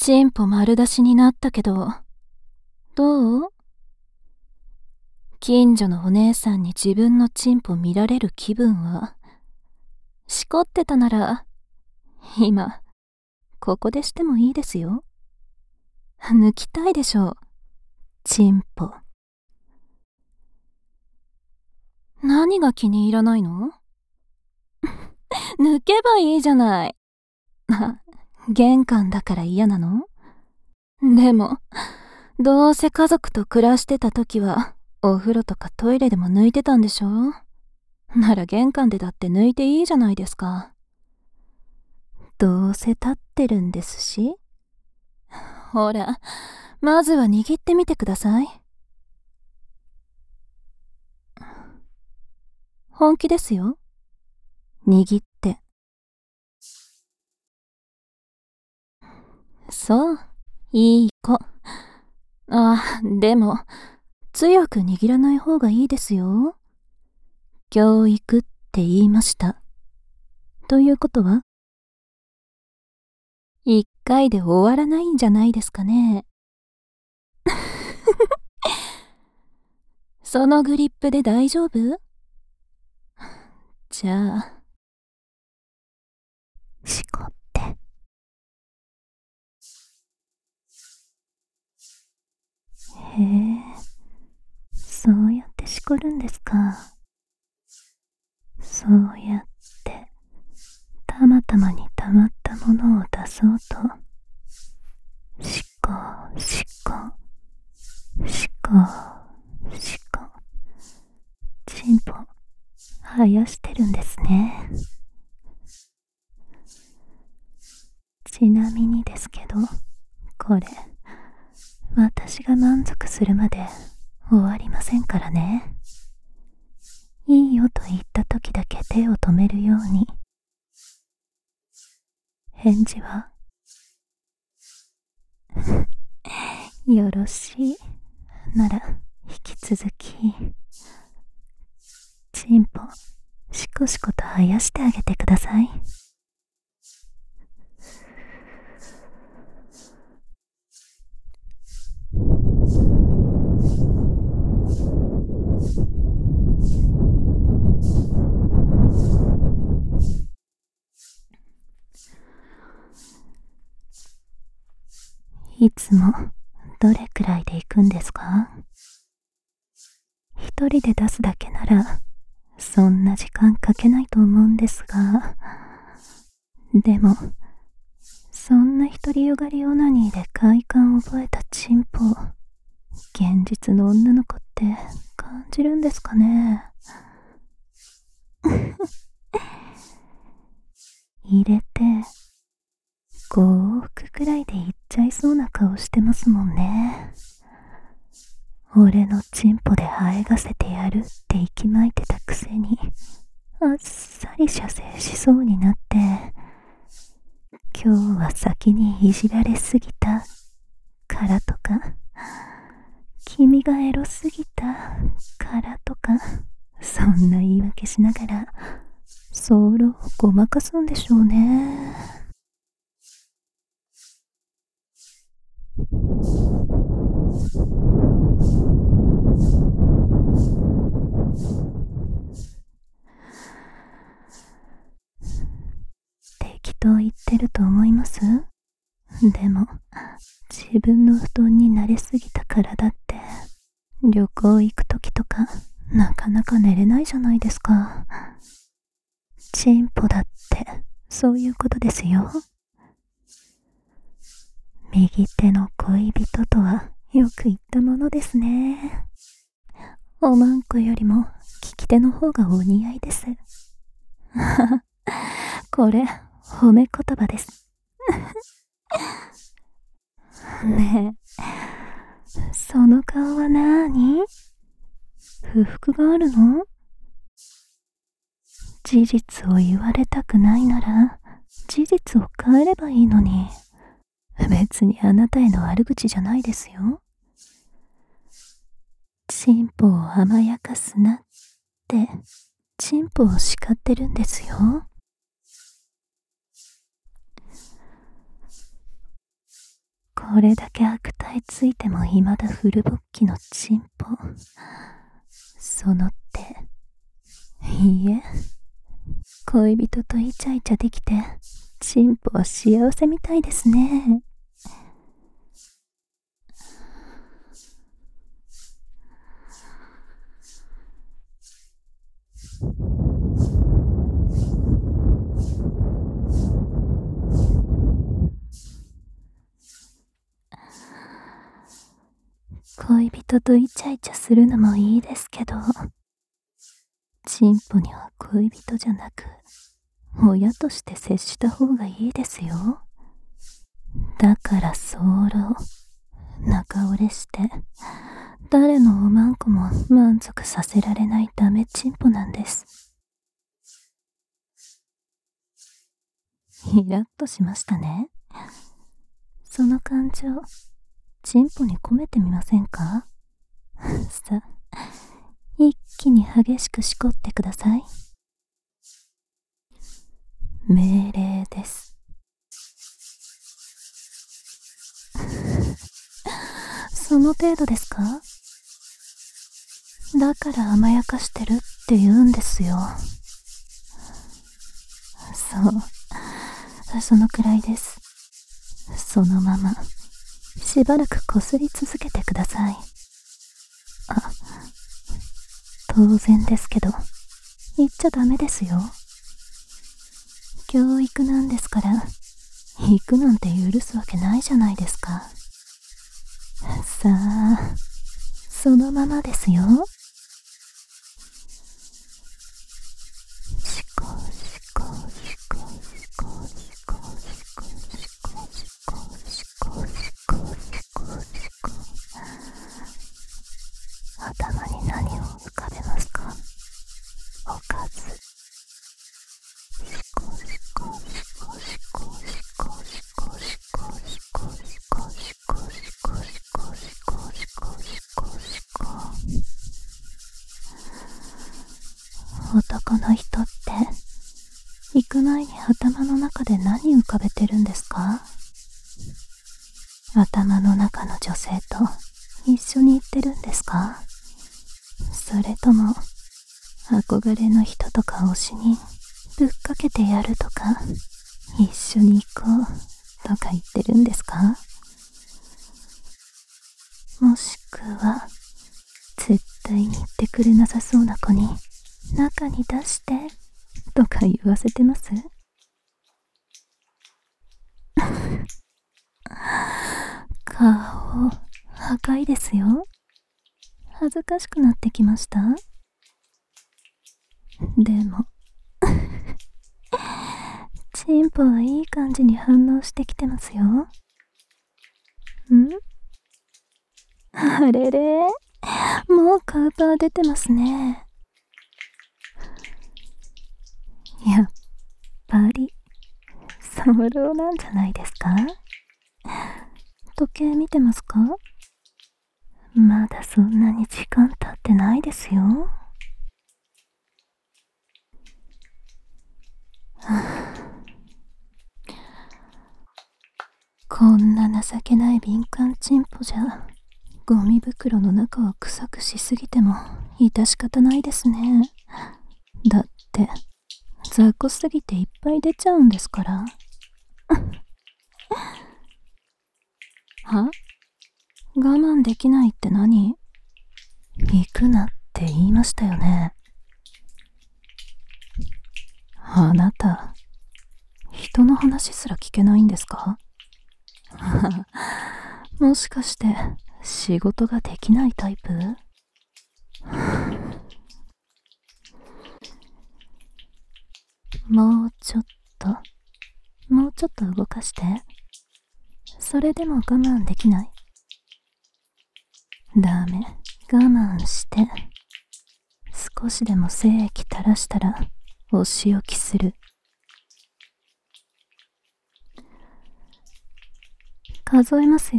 チンポ丸出しになったけど、どう？近所のお姉さんに自分のチンポ見られる気分は？しこってたなら、今、ここでしてもいいですよ。抜きたいでしょう、チンポ。何が気に入らないの？抜けばいいじゃない。玄関だから嫌なの？でも、どうせ家族と暮らしてた時は、お風呂とかトイレでも抜いてたんでしょ？なら玄関でだって抜いていいじゃないですか。どうせ立ってるんですし。ほら、まずは握ってみてください。本気ですよ。握って。そう、いい子。でも、強く握らない方がいいですよ。教育って言いました。ということは、一回で終わらないんじゃないですかね。そのグリップで大丈夫？じゃあ、しこって。へえ、そうやってしこるんですか。そうやって、たまたまにたまったものを出そうと。しこ、しこ、しこ、しこ。チンポ、生やしてるんですね。ちなみにですけど、これ、私が満足するまで終わりませんからね。いいよと言った時だけ手を止めるように。返事は？よろしい。なら、引き続き、チンポ、しこしこと生やしてあげてください。いつもどれくらいで行くんですか？一人で出すだけならそんな時間かけないと思うんですが、でもそんな独りよがりオナニーで快感を覚えたチンポ、現実の女の子って感じるんですかね？入れて5往復くらいで行っちゃいそうな顔してますもんね。俺のチンポで生えがせてやるって息巻いてたくせに、あっさり射精しそうになって、今日は先にいじられすぎたからとか、君がエロすぎたからとか、そんな言い訳しながらソロをごまかすんでしょうね。適当言ってると思います？でも自分の布団に慣れすぎたからだって、旅行行く時とかなかなか寝れないじゃないですか。チンポだってそういうことですよ。右手の恋人とはよく言ったものですね。おまんこよりも利き手の方がお似合いです。これ褒め言葉です。ねえ、その顔はなーに？不服があるの？事実を言われたくないなら事実を変えればいいのに。別にあなたへの悪口じゃないですよ。チンポを甘やかすなってチンポを叱ってるんですよ。 これだけ悪態ついても未だフル勃起のチンポ。その手、いいえ、恋人とイチャイチャできて、チンポは幸せみたいですね。恋人とイチャイチャするのもいいですけど、チンポには恋人じゃなく、親として接した方がいいですよ。だから早漏、仲折れして、誰のおまんこも満足させられないダメチンポなんです。イラッとしましたね。その感情、チンポに込めてみませんか？さあ、一気に激しくしこってください。命令です。その程度ですか？だから甘やかしてるって言うんですよ。そう、そのくらいです。そのまま、しばらくこすり続けてください。あ、当然ですけど、言っちゃダメですよ。教育なんですから、行くなんて許すわけないじゃないですか。さあ、そのままですよ。しこしこしこしこしこしこしこしこしこしこしこしこ。頭に何を浮かべますか？おかず。しこしこしこしこしこしこしこしこしこしこしこしこしこしこしこしこ。男の人って行く前に頭の中で何浮かべてるんですか？頭の中の女性と一緒に行ってるんですか？それとも憧れの人とか推しにぶっかけてやるとか、一緒に行こうとか言ってるんですか？もしくは絶対に言ってくれなさそうな子に中に出してとか言わせてます？顔赤いですよ。恥ずかしくなってきました。でもチンポはいい感じに反応してきてますよ。あれれ、もうカウパー出てますね。やっぱり早漏なんじゃないですか？時計見てますか？まだそんなに時間経ってないですよ。こんな情けない敏感チンポじゃ、ゴミ袋の中を臭くしすぎても致し方ないですね。だって雑魚すぎていっぱい出ちゃうんですから。は？我慢できないって何？行くなって言いましたよね。あなた、人の話すら聞けないんですか？もしかして仕事ができないタイプ？もうちょっと、もうちょっと動かして。それでも我慢できない？ダメ、我慢して。少しでも精液垂らしたらお仕置きする。数えます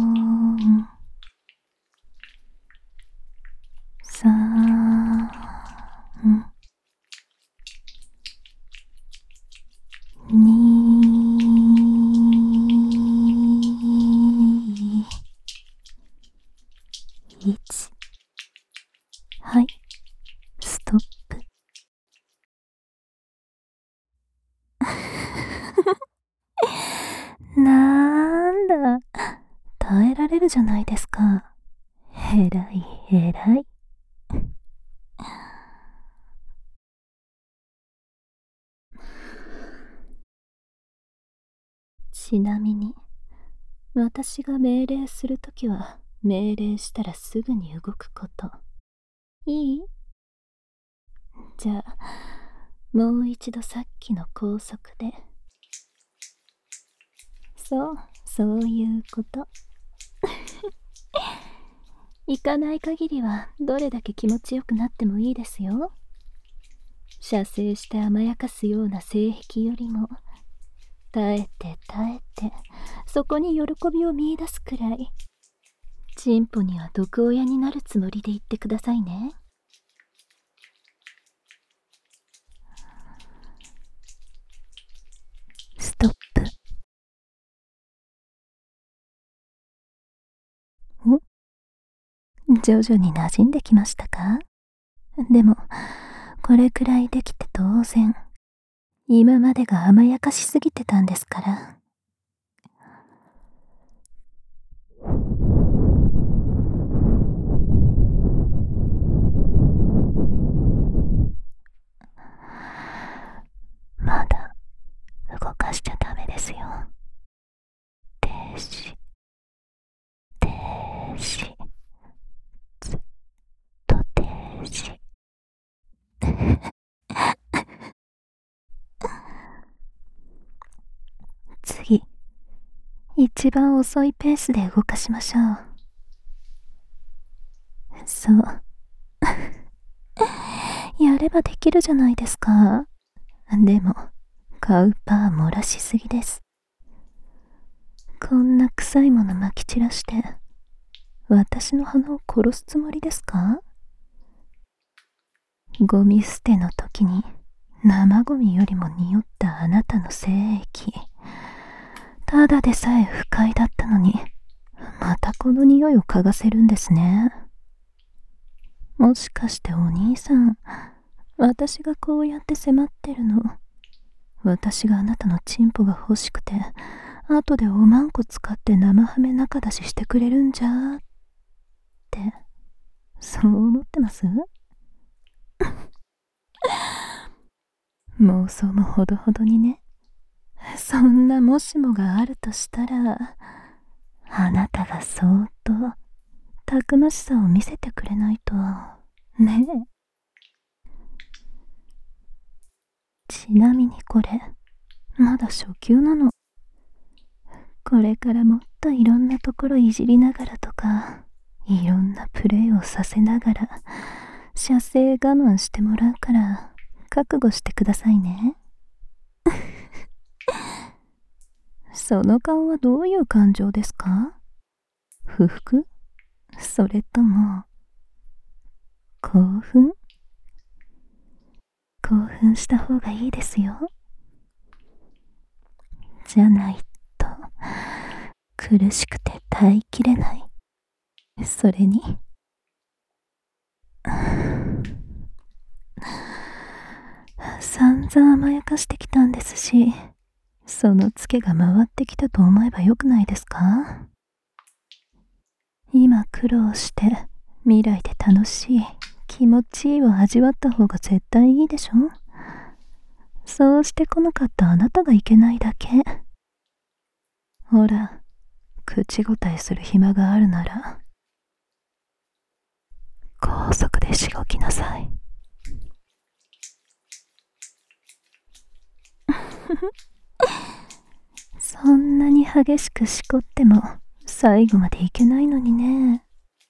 よ。5、4、3、 ら耐えられるじゃないですか。えらいえらい。ちなみに、私が命令するときは命令したらすぐに動くこと。いい？じゃあ、もう一度さっきの高速で。そういうこと。行かない限りはどれだけ気持ちよくなってもいいですよ。射精して甘やかすような性癖よりも、耐えて耐えて、そこに喜びを見出すくらい、チンポには毒親になるつもりで言ってくださいね。ストップ。徐々に馴染んできましたか？でも、これくらいできて当然。今までが甘やかしすぎてたんですから。まだ動かしちゃダメですよ。停止、停止、ずっと停止。次、一番遅いペースで動かしましょう。そう。やればできるじゃないですか。でも、カウパー漏らしすぎです。こんな臭いものまき散らして、私の鼻を殺すつもりですか？ゴミ捨ての時に生ゴミよりも匂ったあなたの精液、ただでさえ不快だったのに、またこの匂いを嗅がせるんですね。もしかしてお兄さん、私がこうやって迫ってるの、私があなたのチンポが欲しくて、後でおまんこ使って生ハメ中出ししてくれるんじゃーって、そう思ってます？妄想もほどほどにね。そんなもしもがあるとしたら、あなたがそーっとたくましさを見せてくれないとねえ。ちなみにこれまだ初級なの。これからもっといろんなところいじりながらとか、いろんなプレイをさせながら射精我慢してもらうから、覚悟してくださいね。その顔はどういう感情ですか？不服？それとも興奮？興奮した方がいいですよ。じゃないと苦しくて耐えきれない。それに散々甘やかしてきたんですし、そのツケが回ってきたと思えばよくないですか？今苦労して未来で楽しい気持ちいいを味わった方が絶対いいでしょ。そうしてこなかったあなたがいけないだけ。ほら、口答えする暇があるなら高速でしごきなさい。そんなに激しくしこっても最後までいけないのにね。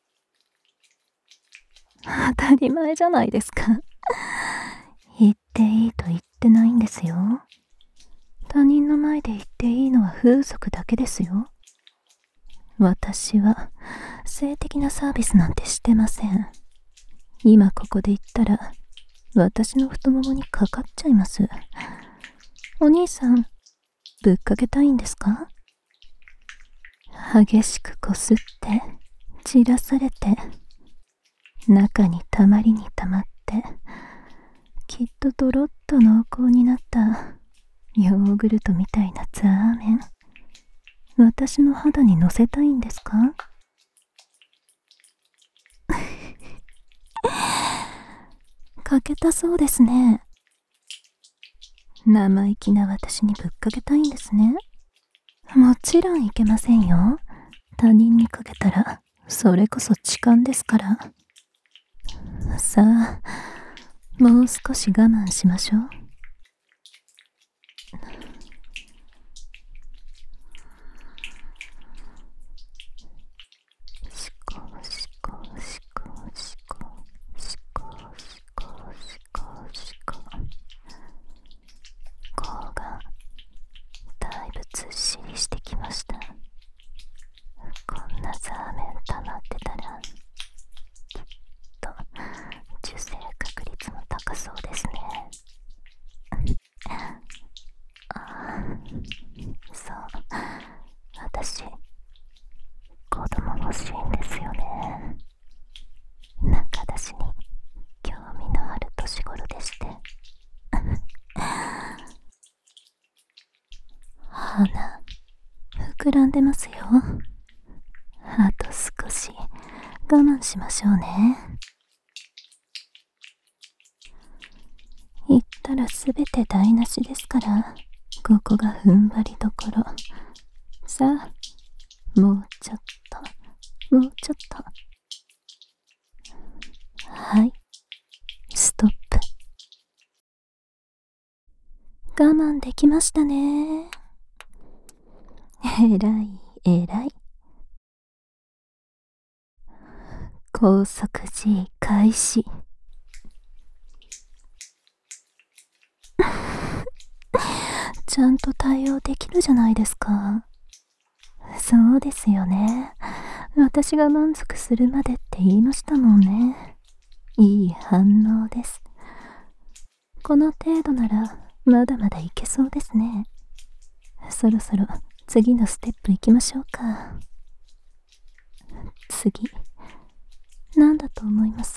当たり前じゃないですか。言っていいと言ってないんですよ。他人の前で言っていいのは風俗だけですよ。私は性的なサービスなんてしてません。今ここで言ったら私の太ももにかかっちゃいます。お兄さん、ぶっかけたいんですか？激しくこすって散らされて、中にたまりにたまって、きっとドロッと濃厚になったヨーグルトみたいなザーメン、 私の肌に乗せたいんですか？かけたそうですね。生意気な私にぶっかけたいんですね。もちろんいけませんよ。他人にかけたらそれこそ痴漢ですから。さあ、もう少し我慢しましょう。しこしこしこしこしこしこしこしこ。甲がだいぶずっしりしてきました。こんなザーメン溜まってたらきっと受精確率も高そうですね。そう、私子供欲しいんですよね。中出しに興味のある年頃でして。鼻膨らんでますよ。あと少し我慢しましょうね。言ったらすべて台無しですから、ここが踏ん張りどころ。さあ、もうちょっと、もうちょっと。はい、ストップ。我慢できましたね。えらいえらい。高速 G 開始。ちゃんと対応できるじゃないですか。そうですよね。私が満足するまでって言いましたもんね。いい反応です。この程度ならまだまだいけそうですね。そろそろ次のステップ行きましょうか。次、何だと思います？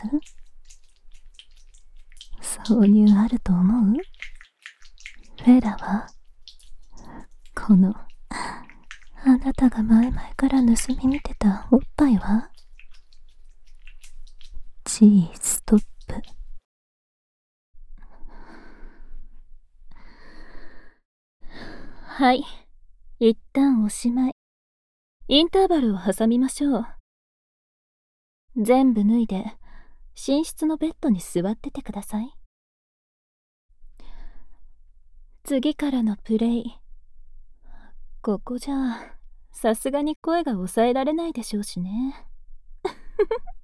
挿入あると思う？フェラはこのあなたが前々から盗み見てたおっぱいは？ G ストップ。はい、一旦おしまい。インターバルを挟みましょう。全部脱いで寝室のベッドに座っててください。次からのプレイ、ここじゃさすがに声が抑えられないでしょうしね。